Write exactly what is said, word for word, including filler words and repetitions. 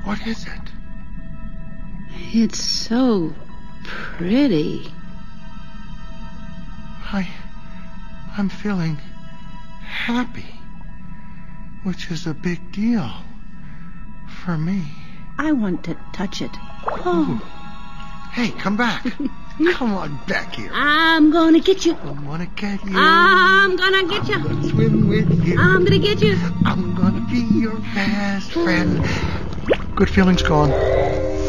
What is it? It's so pretty. I... I'm feeling happy, which is a big deal for me. I want to touch it. Oh. Hey, come back. Come on back here. I'm gonna get you. I'm gonna get you. I'm gonna get you. I'm gonna swim with you. I'm gonna get you. I'm gonna be your best friend. Good feelings gone.